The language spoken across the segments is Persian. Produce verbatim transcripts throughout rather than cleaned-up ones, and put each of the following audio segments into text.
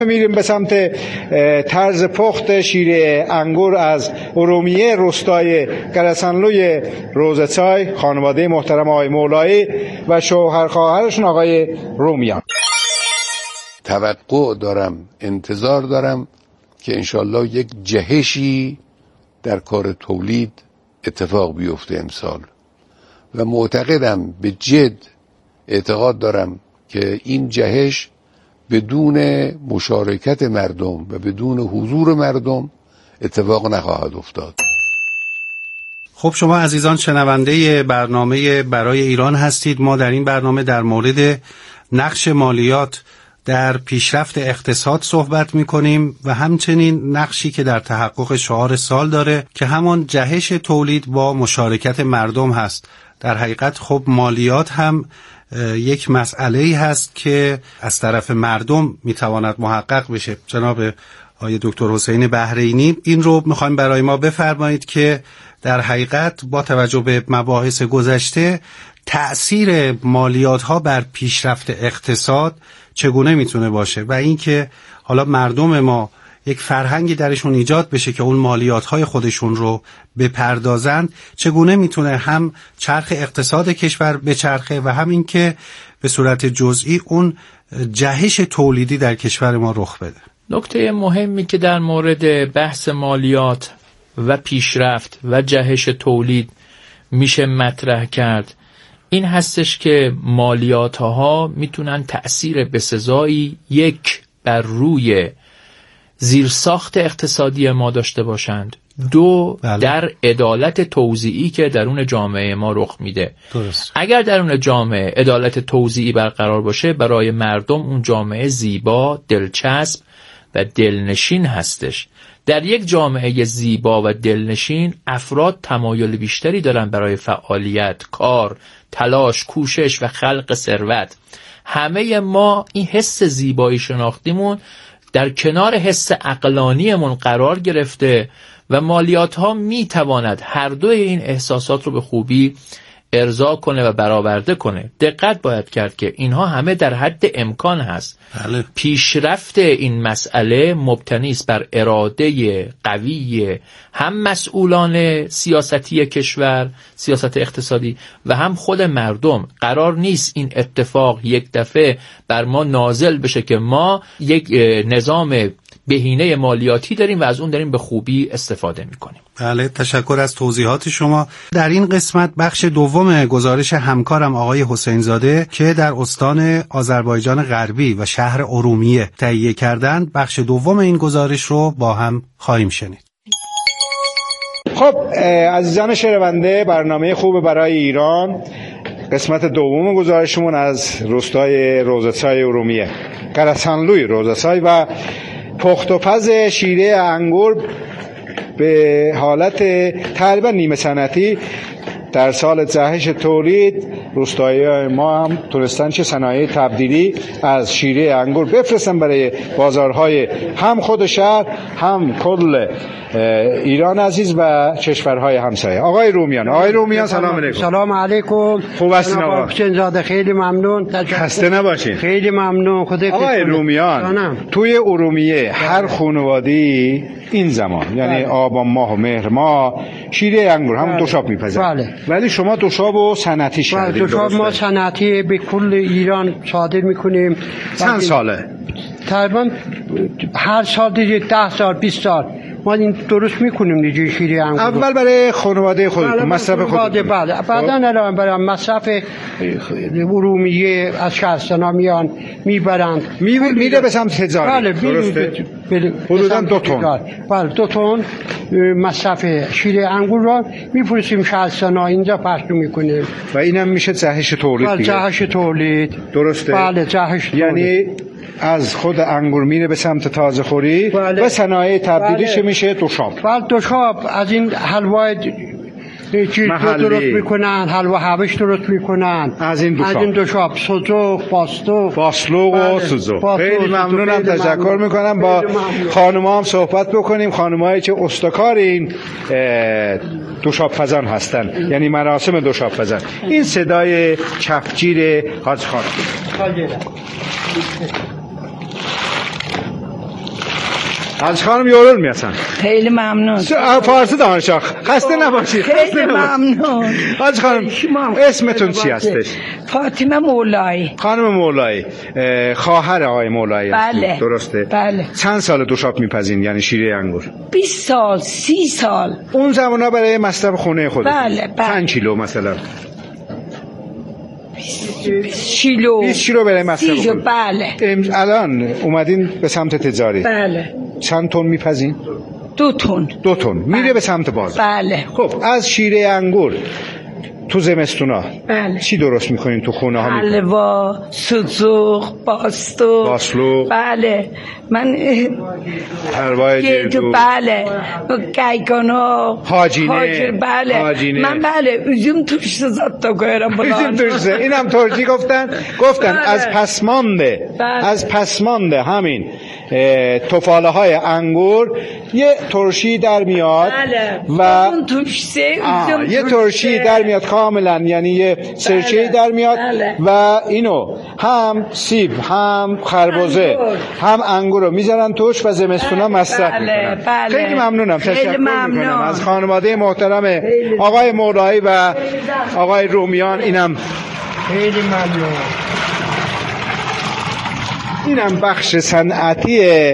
میریم به سمت طرز پخت شیره انگور از ارومیه روستای گرسنلوی روزه‌چای، خانواده محترم آقای مولایی و شوهر خواهرشون آقای رومیان. توقع دارم، انتظار دارم که انشالله یک جهشی در کار تولید اتفاق بیفته امسال و معتقدم، به جد اعتقاد دارم که این جهش بدون مشارکت مردم و بدون حضور مردم اتفاق نخواهد افتاد. خب شما عزیزان شنونده برنامه برای ایران هستید. ما در این برنامه در مورد نقش مالیات در پیشرفت اقتصاد صحبت می‌کنیم و همچنین نقشی که در تحقق شعار سال داره که همان جهش تولید با مشارکت مردم هست. در حقیقت خب مالیات هم یک مسئله‌ای هست که از طرف مردم میتواند محقق بشه. جناب آقای دکتر حسین بحرینی این رو میخوایم برای ما بفرمایید که در حقیقت با توجه به مباحث گذشته تأثیر مالیات ها بر پیشرفت اقتصاد چگونه میتونه باشه و اینکه حالا مردم ما یک فرهنگی درشون ایجاد بشه که اون مالیات های خودشون رو بپردازند، چگونه میتونه هم چرخ اقتصاد کشور بچرخه و هم اینکه به صورت جزئی اون جهش تولیدی در کشور ما رخ بده. نکته مهمی که در مورد بحث مالیات و پیشرفت و جهش تولید میشه مطرح کرد این هستش که مالیات ها میتونن تأثیر بسزایی یک بر روی زیرساخت اقتصادی ما داشته باشند، دو بله. در عدالت توزیعی که درون جامعه ما رخ میده. درست. اگر درون جامعه عدالت توزیعی برقرار باشه برای مردم اون جامعه زیبا، دلچسب و دلنشین هستش. در یک جامعه زیبا و دلنشین افراد تمایل بیشتری دارن برای فعالیت، کار، تلاش، کوشش و خلق ثروت. همه ما این حس زیبایی شناختیمون در کنار حس عقلانیمون قرار گرفته و مالیات ها می تواند هر دوی این احساسات رو به خوبی ارضا کنه و برآورده کنه. دقت باید کرد که اینها همه در حد امکان هست. بله. پیشرفت این مسئله مبتنی است بر اراده قوی هم مسئولان سیاستی کشور، سیاست اقتصادی و هم خود مردم. قرار نیست این اتفاق یک دفعه بر ما نازل بشه که ما یک نظام بهینه مالیاتی داریم و از اون داریم به خوبی استفاده میکنیم. بله، تشکر از توضیحات شما. در این قسمت بخش دوم گزارش همکارم آقای حسین زاده که در استان آذربایجان غربی و شهر ارومیه تهیه کردند، بخش دوم این گزارش رو با هم خواهیم شنید. خب عزیزان شنونده، برنامه خوب برای ایران، قسمت دوم گزارشمون از روستای روزه‌چای ارومیه، گرسنلوی روزه‌چای و پخت و پز شیره انگور به حالت تقریبا نیمه صنعتی در سال جهش تولید روستایی ما هم تونستن چه صنایع تبدیلی از شیره انگور بفرستن برای بازارهای هم خود شهر هم کل ایران عزیز و کشورهای همسایه. آقای رومیان، آقای رومیان سلام علیکم. سلام علیکم. خوب هستین آقا؟ حسین زاده خیلی ممنون. خسته نباشین. خیلی ممنون. خدا آقای رومیان جانم. توی ارومیه هر خانواده‌ای این زمان یعنی آبان ماه و مهر ماه شیره انگور هم دوشاب میپزن. بله. ولی شما دوشابو صنعتی شدید. دوشاب ما صنعتی به کل ایران صادر میکنیم. چند ساله؟ تقریبا هر سال دیگه ده سال بیست سال ما این درست میکنیم دیگه شیره انگور. اول برای خانواده خودتون مصرف خودتون. بله. بعدا الان برای مصرف ارومیه از شهرستان میان میبرند. میره به سمت تجاری. بله. درسته. حدوداً دو تن. بله دو تن مصرف شیره انگور را میفروشیم شهرستان اینجا پخش میکنیم. و اینم میشه جهش تولید دیگه. بله جهش تولید. درسته. بله جهش تولید. یعنی از خود انگور میره به سمت تازه خوری بله. و صنایع تبدیلیش بله. میشه دوشاب. بله دوشاب از این حلوای محلی درست میکنن، حلوا حبش درست میکنن از این دوشاب. از این دوشاب سوزوق، باستوق، باسلوق و سوزوق. خیلی ممنونم، تشکر میکنم. با خانم‌ها هم صحبت بکنیم، خانم‌هایی که استکار این دوشاب پزان هستن، یعنی مراسم دوشاب پزان. این صدای کفگیر حاج خان. از خانم یورل میاسن. خیلی ممنون. فارسی دانش آخ خسته نباشید. خیلی ممنون. حاج خانم اسمتون چی هستش؟ فاطمه مولایی. خانم مولایی خواهر آقای مولایی هستید. بله. درسته؟ بله. چند سال دوشاب میپزین یعنی شیره انگور؟ بیست سال، سی سال. اون زمانا برای مصرف خونه خودتون؟ بله بله. چند کیلو مثلا؟ بیست کیلو. بیست کیلو برای مصرف خونه. بله. الان اومدین به سمت تجاری. بله. چند تن میپزین؟ دو تن. دو تن. میره بله. به سمت بازار. بله. خب از شیره انگور تو زمستونا بله. چی درست میکنین تو خونه ها؟ حلوا، سوسوق، باستو. باسلوق. بله. من حلوای جردو. بله. گایگانو. هاجینه. بله. هاجینه. من بله üzüm turşusu zatta koyarım buna. üzüm turşusu. اینم ترکی گفتن گفتن بله. از پسمانده بله. از پسمانده همین تفاله های انگور یه ترشی در میاد. بله. و اون ترشی üzüm یه ترشی در میاد کاملا یعنی یه سرچه بله. در میاد. بله. و اینو هم سیب هم خربزه انگور. هم انگور رو میذارن توش و زمستونا مصرف بله. میکنن. بله. خیلی ممنونم. خیلی تشکر ممنون. میکنم از خانواده محترم آقای مولایی و آقای رومیان. اینم خیلی ممنون. اینم بخش صنعتی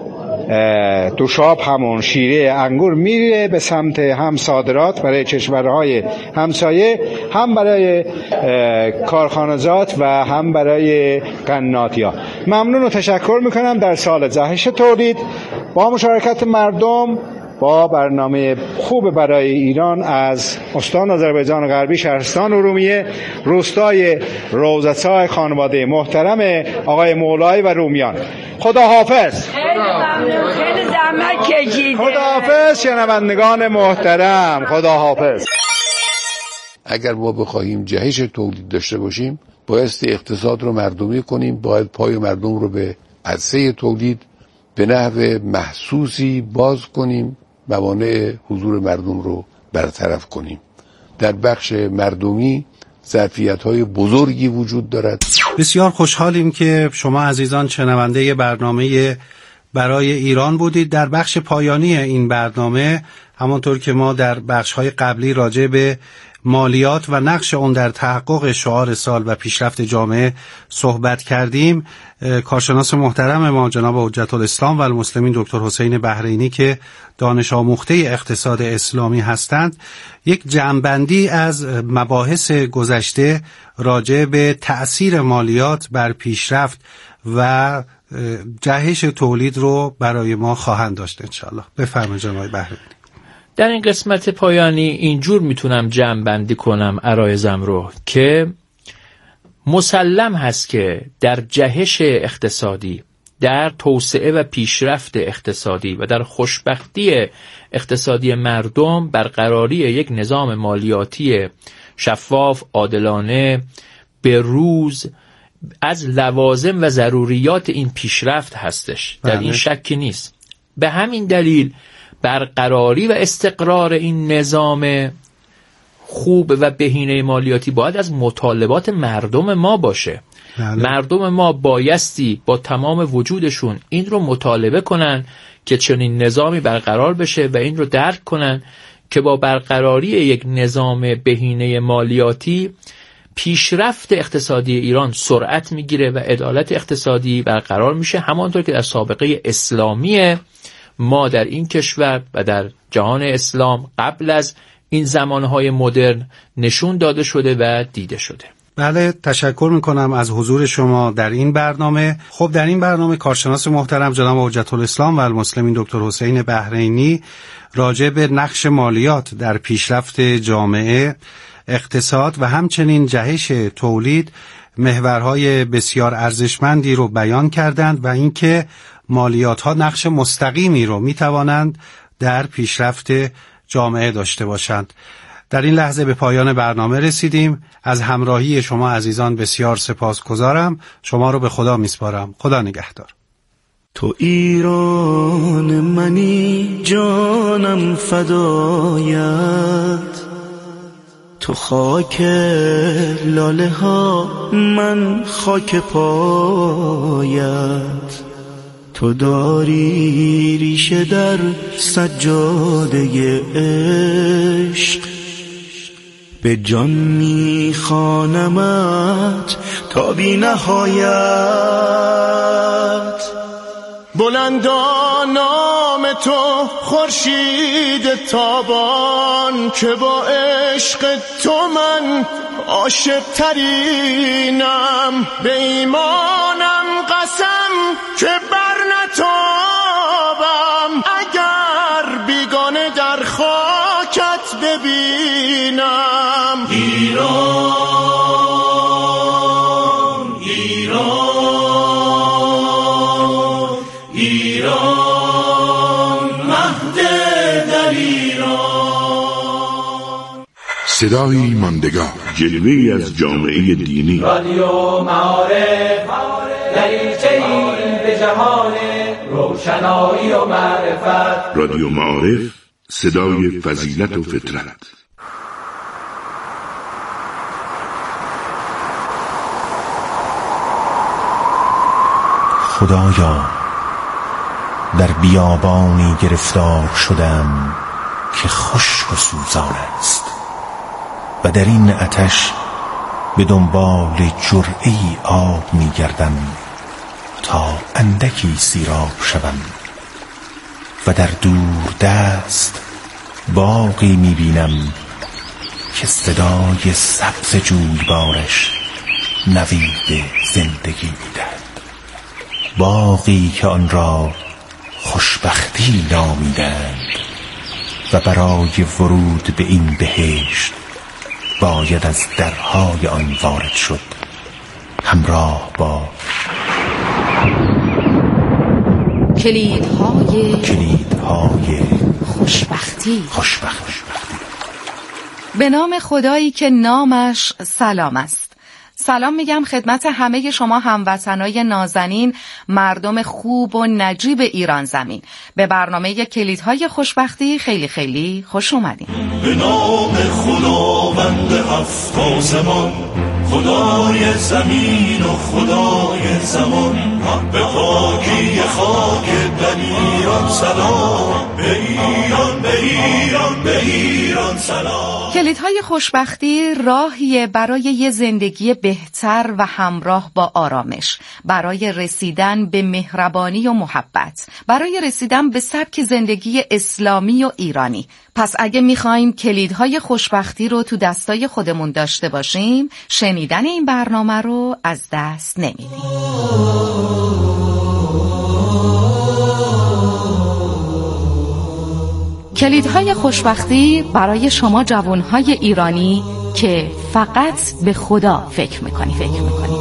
دوشاب همون شیره انگور میره به سمت هم صادرات برای کشورهای همسایه، هم برای کارخانجات و هم برای قناتی‌ها. ممنون و تشکر میکنم. در سال جهش تولید با مشارکت مردم با برنامه خوب برای ایران از استان آذربایجان غربی شهرستان ارومیه روستای روضه‌چای خانواده محترم آقای مولایی و رومیان. خدا حافظ. خیلی ممنون. خیلی زحمت کشیدید. خدا حافظ شنوندگان محترم. خدا حافظ. اگر ما بخواهیم جهش تولید داشته باشیم بایستی اقتصاد رو مردمی کنیم، باید پای مردم رو به عرصه تولید به نحو محسوسی باز کنیم، موانع حضور مردم رو برطرف کنیم. در بخش مردمی ظرفیت‌های بزرگی وجود دارد. بسیار خوشحالیم که شما عزیزان شنونده برنامه برای ایران بودید. در بخش پایانی این برنامه همانطور که ما در بخش‌های قبلی راجع به مالیات و نقش اون در تحقق شعار سال و پیشرفت جامعه صحبت کردیم، کارشناس محترم ما جناب حجت الاسلام و المسلمین دکتر حسین بحرینی که دانش آموخته اقتصاد اسلامی هستند یک جمع‌بندی از مباحث گذشته راجع به تأثیر مالیات بر پیشرفت و جهش تولید رو برای ما خواهند داشت انشاءالله. بفرمایید جناب بحرینی. در این قسمت پایانی اینجور میتونم جمع بندی کنم عرایزم رو که مسلم هست که در جهش اقتصادی، در توسعه و پیشرفت اقتصادی و در خوشبختی اقتصادی مردم برقراری یک نظام مالیاتی شفاف، عادلانه، به روز از لوازم و ضروریات این پیشرفت هستش. در این شکی نیست. به همین دلیل برقراری و استقرار این نظام خوب و بهینه مالیاتی باید از مطالبات مردم ما باشه. بله. مردم ما بایستی با تمام وجودشون این رو مطالبه کنن که چنین نظامی برقرار بشه و این رو درک کنن که با برقراری یک نظام بهینه مالیاتی پیشرفت اقتصادی ایران سرعت میگیره و عدالت اقتصادی برقرار میشه، همانطور که در سابقه اسلامی ما در این کشور و در جهان اسلام قبل از این زمانهای مدرن نشون داده شده و دیده شده. بله، تشکر میکنم از حضور شما در این برنامه. خب در این برنامه کارشناس محترم جناب حجت الاسلام و المسلمین دکتر حسین بحرینی راجع به نقش مالیات در پیشرفت جامعه، اقتصاد و همچنین جهش تولید محورهای بسیار ارزشمندی رو بیان کردند و اینکه مالیات ها نقش مستقیمی رو می توانند در پیشرفت جامعه داشته باشند. در این لحظه به پایان برنامه رسیدیم. از همراهی شما عزیزان بسیار سپاسگزارم. شما رو به خدا میسپارم. خدا نگهدار. تو ایران منی جانم فدایت، تو خاک لاله ها من خاک پایت، تو داری ریشه در سجاده عشق، به جان میخوانمت تا بی نهایت. بلندا نام تو خورشید تابان، که با عشق تو من عاشق ترینم. به ایمانم قسم که بر نتابم، اگر بیگانه در خاکت ببینم. ایران ایران ایران، مهد در ایران. صدایی ماندگار، جلوه‌ای از جامعه دینی. رادیو معارف، دریچه‌ای به جهان روشنایی و معرفت. رادیو معارف، صدای فضیلت و فطرت. خدایا در بیابانی گرفتار شدم که خشک و سوزان است و در این آتش به دنبال جرعه‌ای آب می گردم تا اندکی سیراب شوم و در دور دست باغی می بینم که صدای سبز جویبارش نوید زندگی می دهد. باغی که آن را خوشبختی نامیدند و برای ورود به این بهشت باید از درهای آن وارد شد، همراه با کلیدهای کلیدهای خوشبختی. خوشبختی. به نام خدایی که نامش سلام است. سلام میگم خدمت همه شما هموطنای نازنین، مردم خوب و نجیب ایران زمین. به برنامه کلیدهای خوشبختی خیلی خیلی خوش اومدین. به نام خداوند هفت آسمان، خدای زمین و خدای زمان، به پاکی خاک در ایران سلام، به ایران به ایران به ایران سلام. کلیدهای خوشبختی راهیه برای یه زندگی بهتر و همراه با آرامش، برای رسیدن به مهربانی و محبت، برای رسیدن به سبک زندگی اسلامی و ایرانی. پس اگه میخوایم کلیدهای خوشبختی رو تو دستای خودمون داشته باشیم، شنیدن این برنامه رو از دست نمیدیم. کلیدهای خوشبختی برای شما جوانهای ایرانی که فقط به خدا فکر میکنی فکر میکنی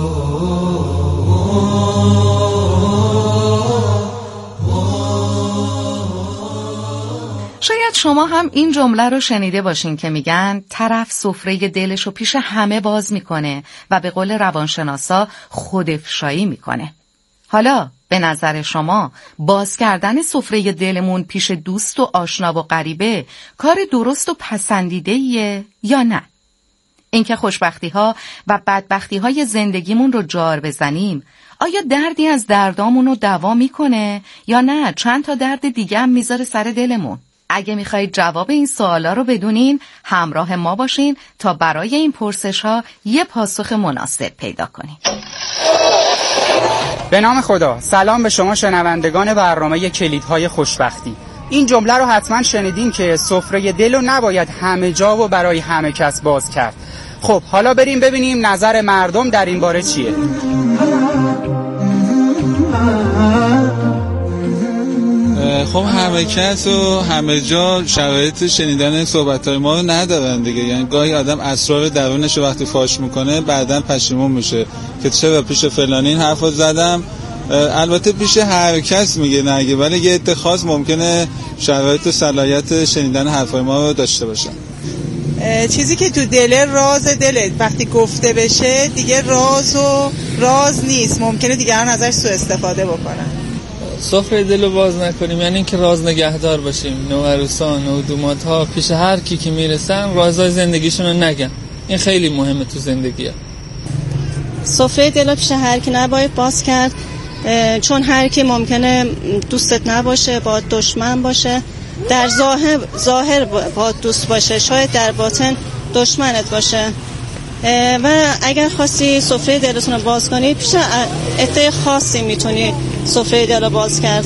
شاید شما هم این جمله رو شنیده باشین که میگن طرف سفره دلش رو پیش همه باز میکنه و به قول روانشناسا خودافشایی میکنه. حالا به نظر شما باز کردن سفره دلمون پیش دوست و آشنا و غریبه کار درست و پسندیده‌ایه یا نه؟ اینکه خوشبختی‌ها و بدبختی‌های زندگیمون رو جار بزنیم، آیا دردی از دردامون رو دوا میکنه یا نه چند تا درد دیگه هم میذاره سر دلمون؟ اگه میخواید جواب این سوالا رو بدونین، همراه ما باشین تا برای این پرسش‌ها یه پاسخ مناسب پیدا کنین. به نام خدا، سلام به شما شنوندگان برنامه کلیدهای خوشبختی. این جمله رو حتما شنیدین که سفره دل رو نباید همه جا و برای همه کس باز کرد. خب حالا بریم ببینیم نظر مردم در این باره چیه. خب همه کس و همه جا شرایط شنیدن صحبت‌های ما رو ندارن دیگه. یعنی گاهی آدم اسرار درونش رو وقتی فاش میکنه بعداً پشیمون میشه که چرا پیش فلانی این حرفو زدم. البته پیش هر کس میگه نگه، ولی یه اتخاذ ممکنه شرایط و صلاحیت شنیدن حرفای ما رو داشته باشن. چیزی که تو دل راز دلت وقتی گفته بشه دیگه راز و راز نیست، ممکنه دیگران ازش سوء استفاده بکنن. سفره دل رو باز نکنیم یعنی اینکه راز نگهدار باشیم. نوعروسان و دومات ها پیش هر کی که میرسن رازهای زندگیشون رو نگن. این خیلی مهمه تو زندگی ها. سفره دل رو پیش هر کی نباید باز کرد، چون هر کی ممکنه دوستت نباشه، با دشمن باشه. در ظاهر ظاهر با دوست باشه، شاید در باطن دشمنت باشه. و اگر خواستی سفره دلتون رو باز کنی، پیش عده خاصی میتونی سفره دل رو باز کرد.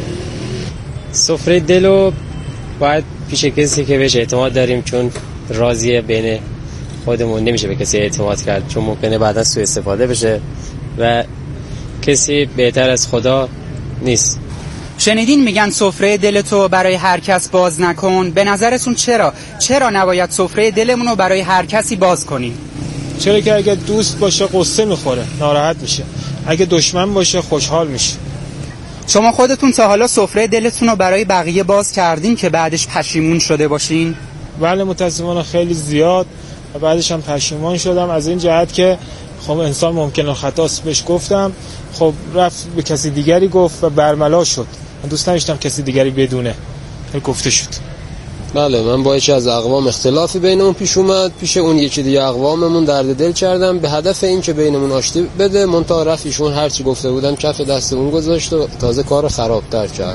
سفره دل رو باید پیش کسی که بهش اعتماد داریم، چون راضیه بین خودمون نمیشه به کسی اعتماد کرد، چون ممکنه بعدا سوء استفاده بشه و کسی بهتر از خدا نیست. شنیدین میگن سفره دلتو برای هر کس باز نکن. به نظرتون چرا؟ چرا نباید سفره دلمون رو برای هر کسی باز کنیم؟ چرا که اگه دوست باشه قصه میخوره، ناراحت میشه. اگه دشمن باشه خوشحال میشه. شما خودتون تا حالا سفره دلتون رو برای بقیه باز کردین که بعدش پشیمون شده باشین؟ بله متاسفانه خیلی زیاد و بعدش هم پشیمان شدم، از این جهت که خب انسان ممکنه خطاست بهش گفتم، خب رفت به کسی دیگری گفت و برملا شد. من دوست نداشتم کسی دیگری بدونه گفته شد. بله من با یکی از اقوام اختلافی بینمون پیش اومد، پیش اون یکی دیگه اقواممون درد دل کردم به هدف این که بینمون آشتی بده، منتها رفت ایشون هرچی گفته بودم کف دست اون گذاشت و تازه کار خرابتر کرد.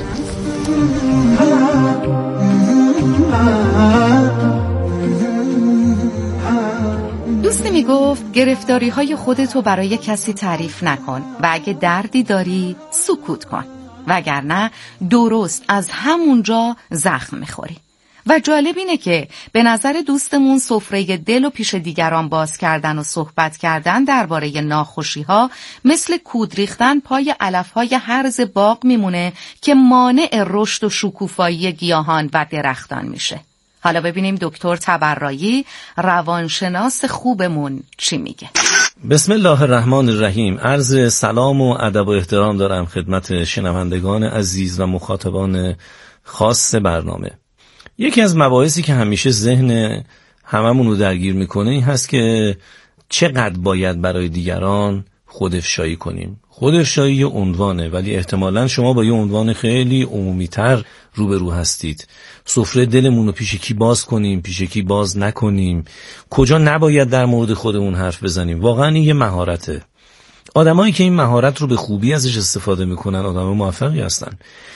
دوستی می گفت گرفتاری های خودتو برای کسی تعریف نکن و اگه دردی داری سکوت کن، وگرنه درست از همونجا زخم میخوری. و جالب اینه که به نظر دوستمون سفره دل و پیش دیگران باز کردن و صحبت کردن درباره ناخوشی ها مثل کود ریختن پای علف های هرز باغ میمونه که مانع رشد و شکوفایی گیاهان و درختان میشه. حالا ببینیم دکتر تبرایی روانشناس خوبمون چی میگه. بسم الله الرحمن الرحیم. عرض سلام و ادب و احترام دارم خدمت شنوندگان عزیز و مخاطبان خاص برنامه. یکی از مباحثی که همیشه ذهن هممون رو درگیر میکنه این هست که چقدر باید برای دیگران خودافشایی کنیم. خودافشایی یه عنوانه، ولی احتمالاً شما با یه عنوان خیلی عمومی‌تر روبرو هستید. سفره دلمون رو پیش کی باز کنیم، پیش کی باز نکنیم، کجا نباید در مورد خودمون حرف بزنیم. واقعاً این یه مهارته. آدمایی که این مهارت رو به خوبی ازش استفاده میکنن آدم موفقی هستن.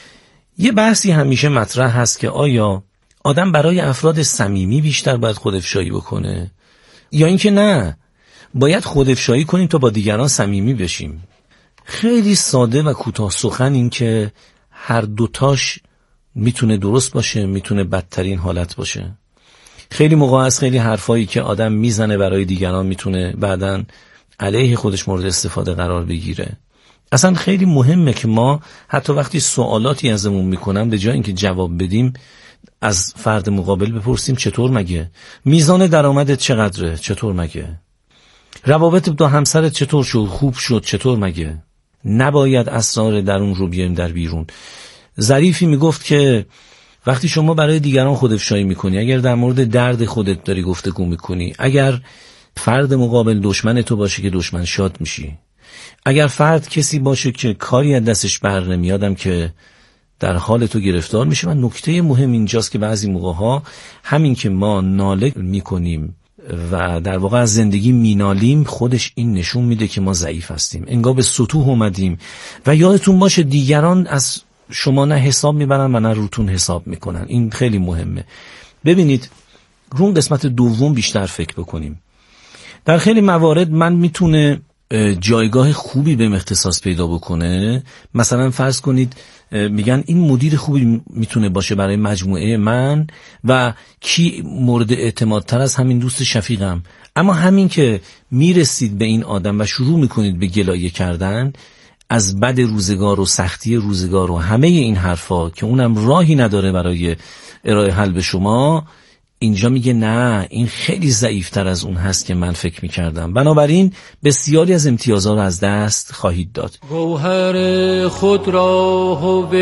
یه بحثی همیشه مطرح هست که آیا آدم برای افراد صمیمی بیشتر باید خودافشایی بکنه یا اینکه نه باید خودافشایی کنیم تا با دیگران صمیمی بشیم. خیلی ساده و کوتاه سخن این که هر دوتاش میتونه درست باشه، میتونه بدترین حالت باشه. خیلی موقع از خیلی حرفایی که آدم میزنه برای دیگران میتونه بعداً علیه خودش مورد استفاده قرار بگیره. اصلا خیلی مهمه که ما حتی وقتی سوالاتی ازمون میکنن به جای اینکه جواب بدیم از فرد مقابل بپرسیم چطور مگه؟ میزان درآمدت چقدره؟ چطور مگه؟ روابط دو همسرت چطور شد؟ خوب شد؟ چطور مگه؟ نباید اسرار درون رو بیاریم در بیرون. ظریفی میگفت که وقتی شما برای دیگران خودافشایی میکنی، اگر در مورد درد خودت داری گفتگو میکنی، اگر فرد مقابل دشمن تو باشه که دشمن شاد میشی، اگر فرد کسی باشه که کاری از دستش بر نمیادم که در حال تو گرفتار میشه. و نکته مهم اینجاست که بعضی موقع‌ها همین که ما ناله میکنیم و در واقع از زندگی مینالیم خودش این نشون میده که ما ضعیف هستیم، انگار به سطوح اومدیم. و یادتون باشه دیگران از شما نه حساب میبرن و نه روتون حساب میکنن. این خیلی مهمه. ببینید رو اون قسمت دوم بیشتر فکر بکنیم. در خیلی موارد من میتونه جایگاه خوبی به اختصاص پیدا بکنه. مثلا فرض کنید میگن این مدیر خوبی میتونه باشه برای مجموعه من و کی مورد اعتماد تر از همین دوست شفیقم. اما همین که میرسید به این آدم و شروع میکنید به گلایه کردن از بد روزگار و سختی روزگار و همه این حرفا که اونم راهی نداره برای ارائه حل به شما، اینجا میگه نه این خیلی ضعیفتر از اون هست که من فکر میکردم. بنابراین بسیاری از امتیازها رو از دست خواهید داد. گوهر خود را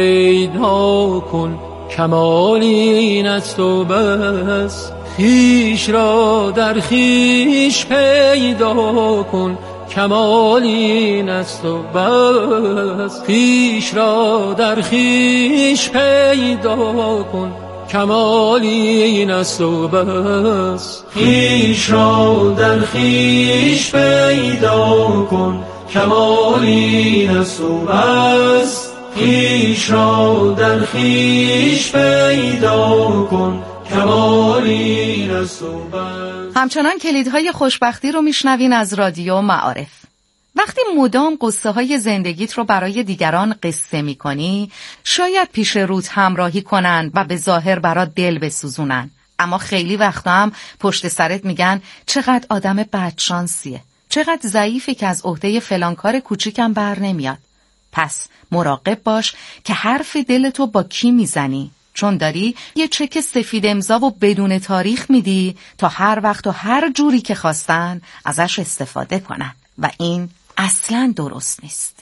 هویدا کن، کمال این است و بس. خویش را در خویش پیدا کن، کمال این است و بس. خویش را در خویش پیدا کن، کمال این است و بس. خویش را در خویش پیدا کن، کمال این است و بس. خویش را در خویش پیدا کن، کمال این است و بس. همچنان کلیدهای خوشبختی رو میشنوین از رادیو معارف. وقتی مدام قصه های زندگیت رو برای دیگران قصه می کنی، شاید پیش روت همراهی کنن و به ظاهر برات دل بسوزونن، اما خیلی وقتا هم پشت سرت میگن چقدر آدم بدشانسیه، چقدر ضعیفه که از عهده فلان کار کوچیکم بر نمیاد. پس مراقب باش که حرف دلتو با کی میزنی، چون داری یه چک سفید امضا و بدون تاریخ میدی تا هر وقت و هر جوری که خواستن ازش استفاده کنن و این اصلاً درست نیست.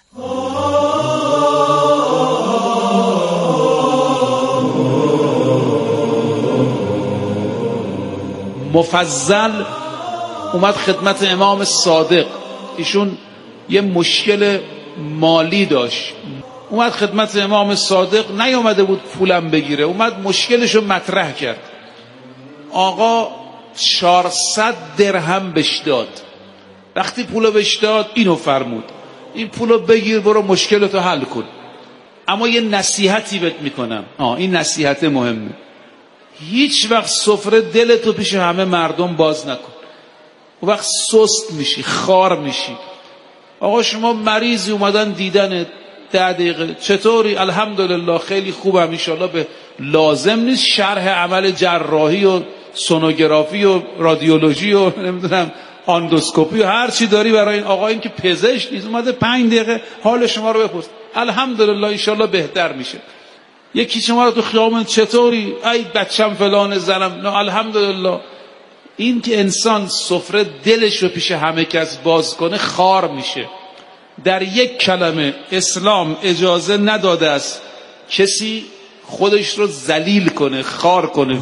مفضل اومد خدمت امام صادق، ایشون یه مشکل مالی داشت، اومد خدمت امام صادق، نیومده بود پولم بگیره، اومد مشکلشو مطرح کرد. آقا چهارصد درهم بهش داد. وقتی پولو بهش داد اینو فرمود این پولو بگیر برو مشکلتو حل کن، اما یه نصیحتی بهت میکنم، آه این نصیحت مهمه، هیچ وقت سفره دلتو پیش همه مردم باز نکن، اون وقت سست میشی، خار میشی. آقا شما مریضی اومدن دیدن ده دقیقه چطوری؟ الحمدلله خیلی خوبم، انشالله به لازم نیست شرح عمل جراحی و سونوگرافی و رادیولوژی و نمیدونم اندوسکوپی و هر چی داری برای این. آقا این که پزشک نیست، اومده پنج دقیقه حال شما رو بپرس، الحمدلله انشالله بهتر میشه. یکی شما رو تو خیابون چطوری؟ ای بچم فلان زنم، نه الحمدلله. این که انسان سفره دلش رو پیش همه کس باز کنه خار میشه. در یک کلمه اسلام اجازه نداده است کسی خودش رو ذلیل کنه، خار کنه.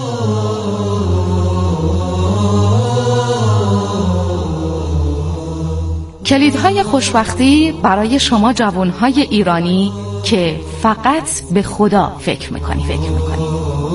کلیدهای خوشبختی برای شما جوانهای ایرانی که فقط به خدا فکر میکنی فکر میکنی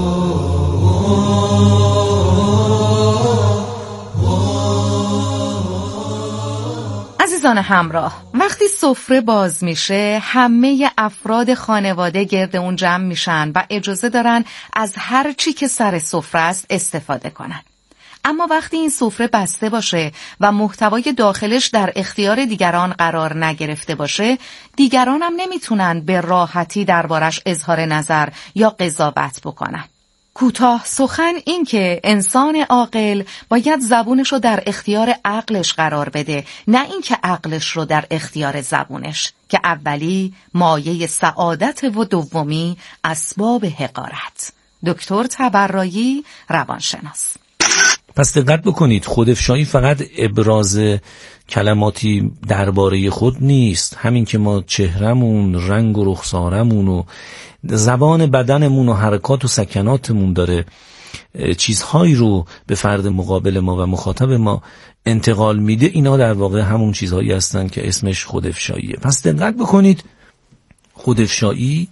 عزیزان همراه، وقتی سفره باز میشه همه افراد خانواده گرد اون جمع میشن و اجازه دارن از هر چی که سر سفره است استفاده کنن. اما وقتی این سفره بسته باشه و محتوای داخلش در اختیار دیگران قرار نگرفته باشه، دیگران هم نمیتونن به راحتی دربارش اظهار نظر یا قضاوت بکنن. کوتاه سخن این که انسان عاقل باید زبونش رو در اختیار عقلش قرار بده، نه این که عقلش رو در اختیار زبونش، که اولی مایه سعادت و دومی اسباب حقارت. دکتر تبرایی، روانشناس. پس دقت بکنید، خودافشایی فقط ابراز کلماتی درباره خود نیست. همین که ما چهرمون، رنگ و رخسارمون و زبان بدنمون و حرکات و سکناتمون داره چیزهایی رو به فرد مقابل ما و مخاطب ما انتقال میده، اینا در واقع همون چیزهایی هستن که اسمش خودافشاییه. پس دقت بکنید، خودافشایی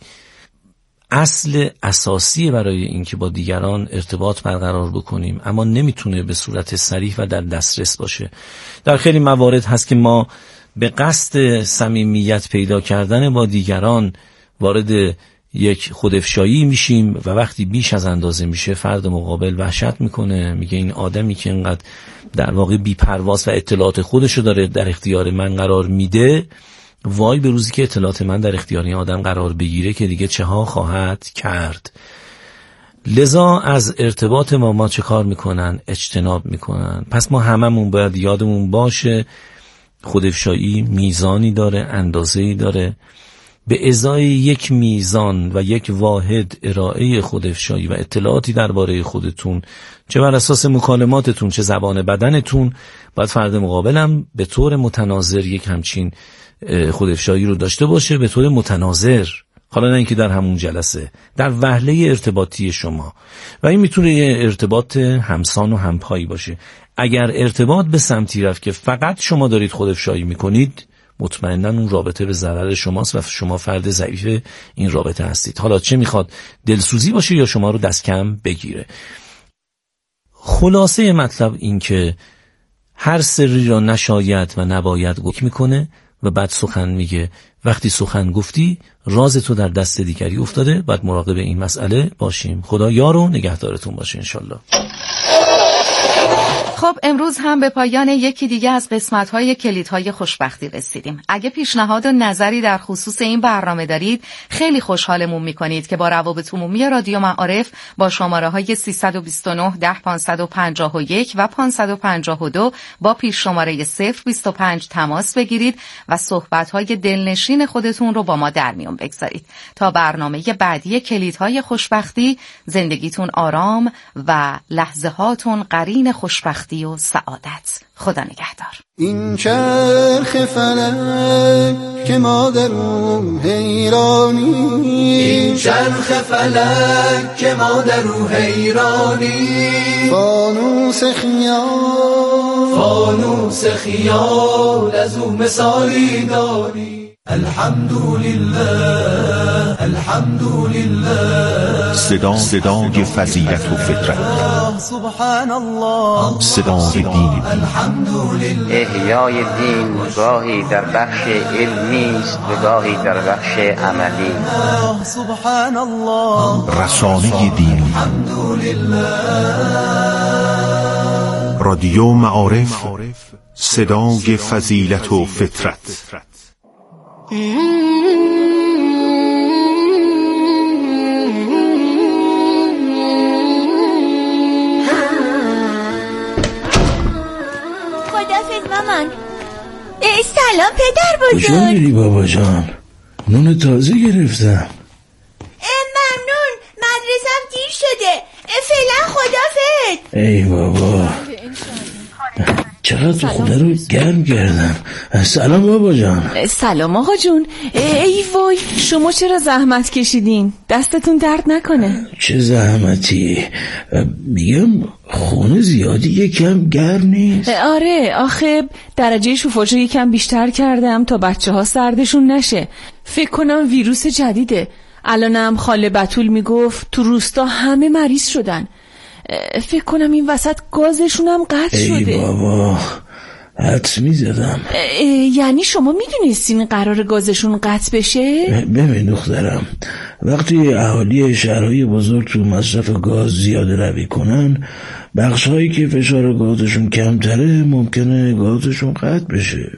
اصل اساسی برای اینکه با دیگران ارتباط برقرار بکنیم، اما نمیتونه به صورت صریح و در دسترس باشه. در خیلی موارد هست که ما به قصد صمیمیت پیدا کردن با دیگران وارد یک خودافشایی میشیم و وقتی بیش از اندازه میشه فرد مقابل وحشت میکنه، میگه این آدمی که اینقدر در واقع بی‌پرواز و اطلاعات خودشو داره در اختیار من قرار میده، وای به روزی که اطلاعات من در اختیار این آدم قرار بگیره که دیگه چه ها خواهد کرد. لذا از ارتباط ما ما چه کار میکنن؟ اجتناب میکنن. پس ما هممون باید یادمون باشه خودافشایی میزانی داره، اندازه‌ای داره. به ازای یک میزان و یک واحد ارائه خودافشایی و اطلاعاتی درباره خودتون، چه بر اساس مکالماتتون چه زبان بدنتون، باید فرد مقابلم به طور متناظر یک همچین خودافشایی رو داشته باشه، به طور متناظر، حالا نه اینکه در همون جلسه، در وهله ارتباطی شما. و این میتونه یه ارتباط همسان و همپایی باشه. اگر ارتباط به سمتی رفت که فقط شما دارید خودافشایی میکنید، مطمئناً اون رابطه به ضرر شماست و شما فرد ضعیف این رابطه هستید. حالا چه میخواد، دلسوزی باشه یا شما رو دست کم بگیره. خلاصه مطلب این که هر سری را نشاید و نباید گفت میکنه، و بعد سخن میگه. وقتی سخن گفتی راز تو در دست دیگری افتاده، باید مراقب این مسئله باشیم. خدا یار و نگهدارتون باشه انشالله. خب امروز هم به پایان یکی دیگه از قسمت‌های کلیدهای خوشبختی رسیدیم. اگه پیشنهاد و نظری در خصوص این برنامه دارید خیلی خوشحالمون می‌کنید که با روابط عمومی رادیو معارف با شماره‌های سیصد و بیست و نه ده پانصد و پنجاه و یک و پانصد و پنجاه و دو با پیش شماره صفر بیست و پنج تماس بگیرید و صحبت‌های دلنشین خودتون رو با ما در میون بگذارید. تا برنامه بعدی کلیدهای خوشبختی، زندگیتون آرام و لحظه‌هاتون قرین خوشبختی و سعادت. خدا نگهدار. این چرخ فلک که ما در او حیرانی، این چرخ فلک که ما در او حیرانی، فانوس خیال فانوس خیال از او مثالی داری. الحمدلله الحمدلله، صدا صدای فضیلت و فطرت، سبحان الله، صدای دین. الحمدلله، احیای دین گاهی در بخش علمی است و گاهی در بخش عملی. سبحان الله، رسانه دین. الحمدلله، رادیو معارف، صدای فضیلت و فطرت. خدافظ مامان. سلام پدر بزرگ. کجا میری بابا جان؟ نون تازه گرفتم. ممنون، مدرسم دیر شده. فعلا خدافظ. ای بابا چقدر خونه رو گرم کردم. سلام بابا جان. سلام آقا جون. ای وای، شما چرا زحمت کشیدین؟ دستتون درد نکنه. چه زحمتی؟ میگم خونه زیادی یکم گرم نیست. آره آخه درجه شوفاژو یکم بیشتر کردم تا بچه ها سردشون نشه. فکر کنم ویروس جدیده. الانم خاله بتول میگفت تو روستا همه مریض شدن. فکر کنم این وسط گازشون هم قطع شده. ای بابا حدس میزدم. یعنی شما میدونستین قرار گازشون قطع بشه؟ ببین دخترم، وقتی اهالی شهرهای بزرگ تو مصرف گاز زیاده روی کنن، بخشهایی که فشار گازشون کمتره ممکنه گازشون قطع بشه.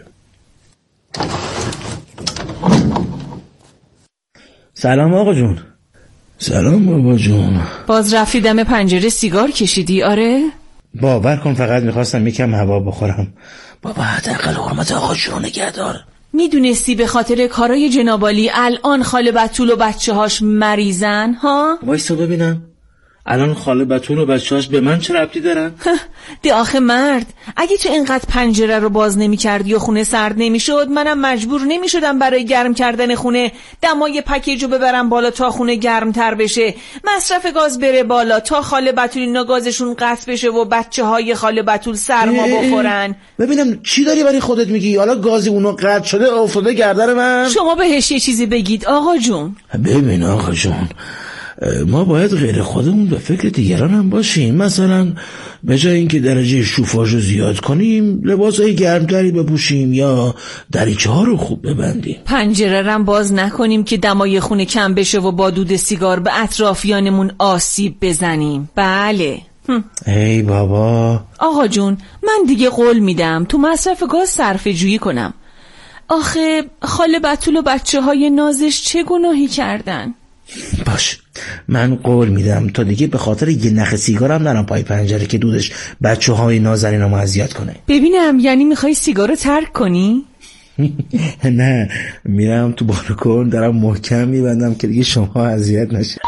سلام آقا جون. سلام بابا جون. باز رفتی دم پنجره سیگار کشیدی؟ آره؟ باور کن فقط میخواستم یکم هوا بخورم. بابا حداقل حرمت آقا جون نگه دار. میدونستی به خاطر کارای جنابالی الان خاله بتول و بچه هاش مریضن ها؟ وایسا ببینم الان خاله بتول و بچه هاش به من چه ربطی دارن؟ ده آخه مرد، اگه تو اینقدر پنجره رو باز نمی کردی و خونه سرد نمی شد، منم مجبور نمی شدم برای گرم کردن خونه دمای پکیج رو ببرم بالا تا خونه گرم تر بشه، مصرف گاز بره بالا تا خاله بتول اینا گازشون قطع بشه و بچه های خاله بتول سرما بخورن. ببینم چی داری برای خودت میگی؟ حالا گازی اونو قطع شده افتاده گردن من؟ شما بهش یه چیزی بگید آقا جون. ببین آقا جون، ما باید غیر خودمون به فکر دیگران هم باشیم. مثلا به جای اینکه درجه شوفاژ رو زیاد کنیم لباسای گرمتری بپوشیم یا دریچه ها رو خوب ببندیم. پنجره رو باز نکنیم که دمای خونه کم بشه و با دود سیگار به اطرافیانمون آسیب بزنیم. بله. ای بابا. آقا جون من دیگه قول میدم تو مصرف گاز صرفه جویی کنم. آخه خاله بتول و بچه های نازش چه گناهی کردن؟ باش من قول میدم تا دیگه به خاطر یه نخ سیگارم نرم پای پنجره که دودش بچه های نازنینم اذیت کنه. ببینم یعنی میخوای سیگارو ترک کنی؟ نه میرم تو بالکن دارم محکم میبندم که دیگه شما اذیت نشه.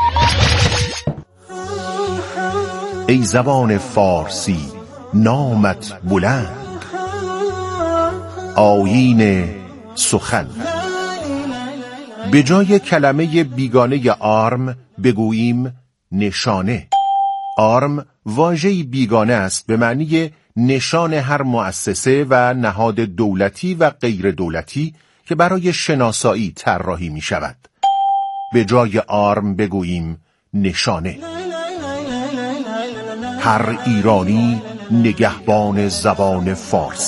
ای زبان فارسی نامت بلند، آیین سخن. به جای کلمه بیگانه آرم بگوییم نشانه. آرم واژه‌ای بیگانه است به معنی نشان هر مؤسسه و نهاد دولتی و غیر دولتی که برای شناسایی طراحی می شود. به جای آرم بگوییم نشانه. هر ایرانی نگهبان زبان فارسی.